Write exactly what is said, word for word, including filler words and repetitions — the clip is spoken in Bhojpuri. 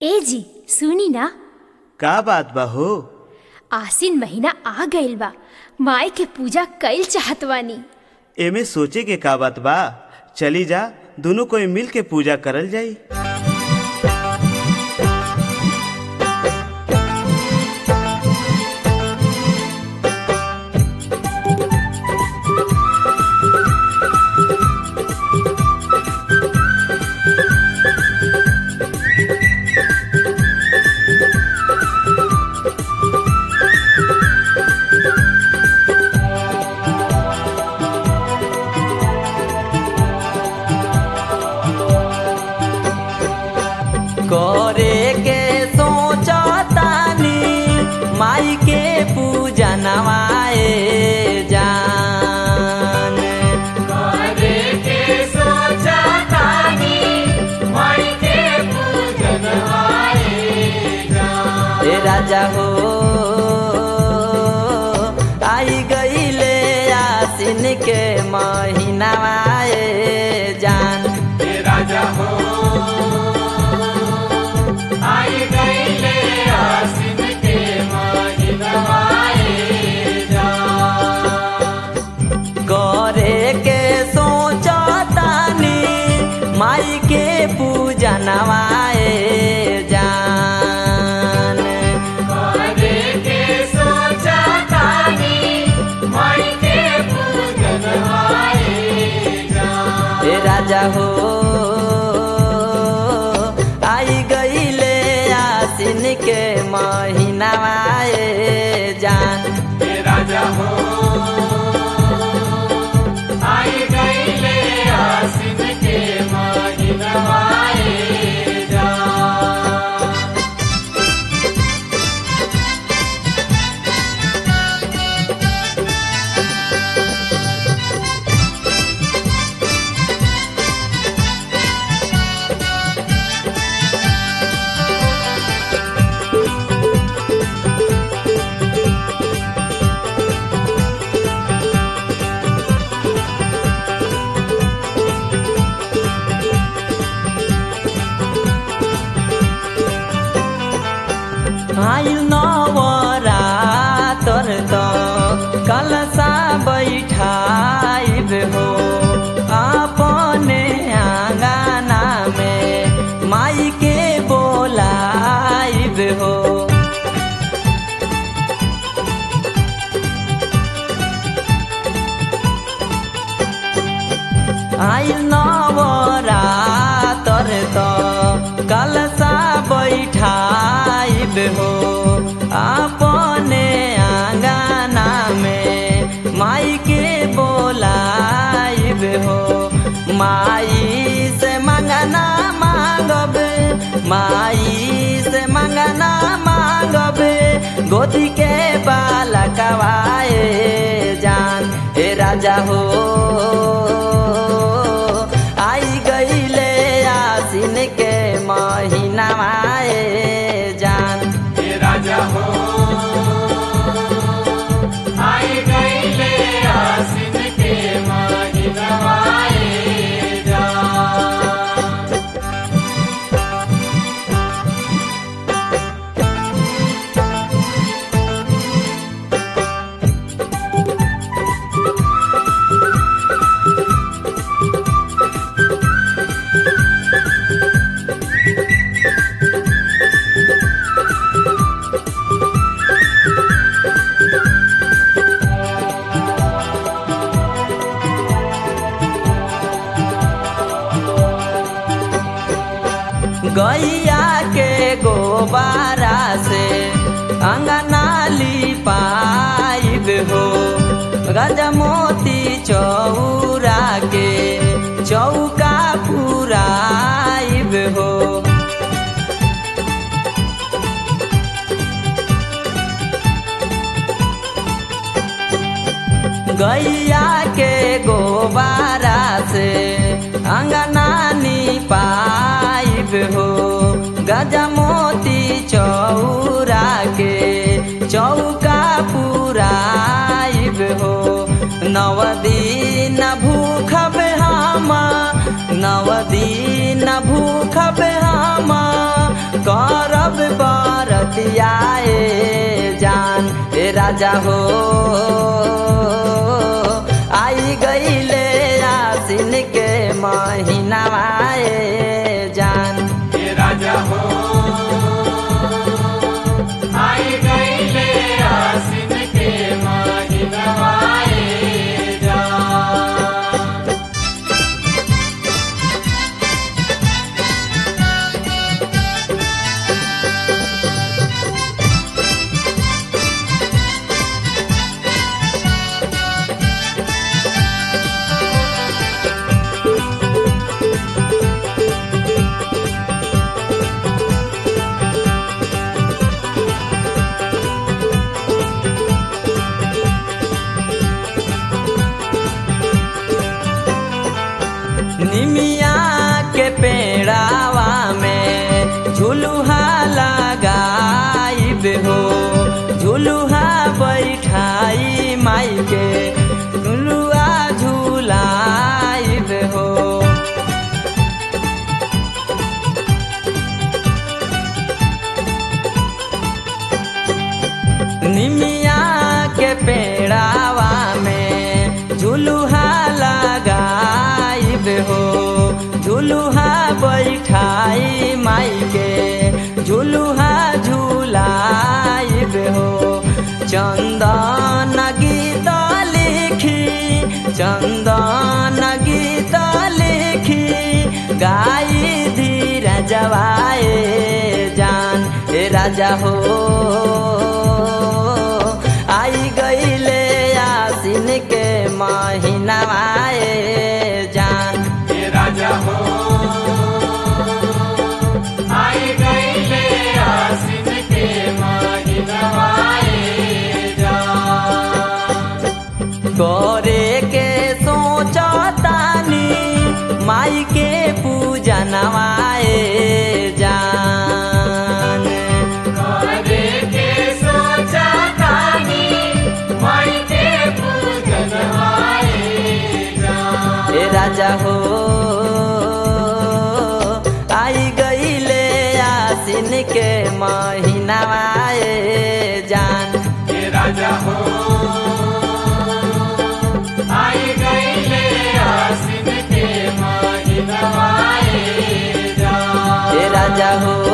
ए जी सुनी ना। का बात बा हो? आसिन महीना आ गइल बा, माई के पूजा कइल चाहत बानी। एमे सोचे के का बात बा, चली जा दोनों कोई मिल के पूजा करल जाई। करे के सोचतानी माई के पूजा नवाए जान। करे के सोचतानी माई के पूजा नवाए जान। ए राजा हो आई गईले आसिन के महीना आए जान। ए राजा हो आई गईले आसिन के महीना आए जान। करे के सोचतानी माई के पूजा नवाए जान। करे के सोचतानी माई के पूजा नवाए जान। ए राजा हो आई गईले आसिन के महीना आए जान। ए राजा हो आई गईले आसिन के महीना आए जान। आइल नवरातर त कलसा बैठाइब हो अपने आंगना में माई के बोलाइब हो। आइल नवरातर त कलसा बैठाइब हो अपने आंगना में माई के बोलाइब हो। माई से मंगना मांगब, माई से मंगना मांगब, गोदी के बालकवाए जान। ए राजा हो आई गईले आसिन के महीना आए जान। ए राजा हो आई गईले आसिन के महीना आए जान। गैया के गोबारा से अंगना लिपाइब हो गजमोती चौरा के चौका पुराइब हो। गैया के गोबारा से अंगना लिपाइब हो गजमोती चौरा के चौका पुराइब हो। नव दिन भूखब हम, नव दिन भूखब हम, का राजा हो आई गईले आसिन के महीनावा ए जान। हे राजा हो आई गईले आसिन के महीनवा ए जान। निमिया के पेड़ावा में झुलुहा लगाइब हो, झुलुहा बैठाई माई के झुलुआ झुलाइब हो। निमिया के पेड़ावा में झुलुहा लगाइब हो, झुलुहा बैठाई माई के झुलुहा झुलाइब हो। चंदन गीत लिखी चंदन गीत लिखी गाई धीरा जवाए जान। हे राजा हो आई गईले आसिन के महीनावा ए जान। हे राजा हो आई गईले आसिन के महीनवा ए जान। करे के सोचतानी माई के पूजा नवाए जान। करे के सोचा तानी माई के पूजन आए जान। हे राजा हो आई गईले आसिन के महीनावा ए जान। हे राजा हो आई गईले आसिन के महीनवा ए जान। हे राजा हो